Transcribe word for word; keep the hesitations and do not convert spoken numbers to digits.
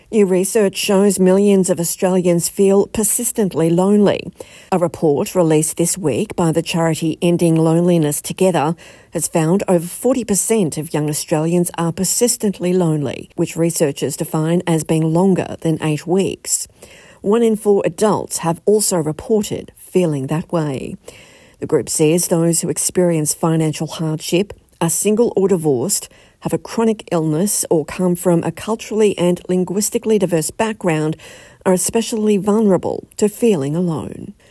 New research shows millions of Australians feel persistently lonely. A report released this week by the charity Ending Loneliness Together has found over forty percent of young Australians are persistently lonely, which researchers define as being longer than eight weeks. One in four adults have also reported feeling that way. The group says those who experience financial hardship, are single or divorced, have a chronic illness or come from a culturally and linguistically diverse background are especially vulnerable to feeling alone.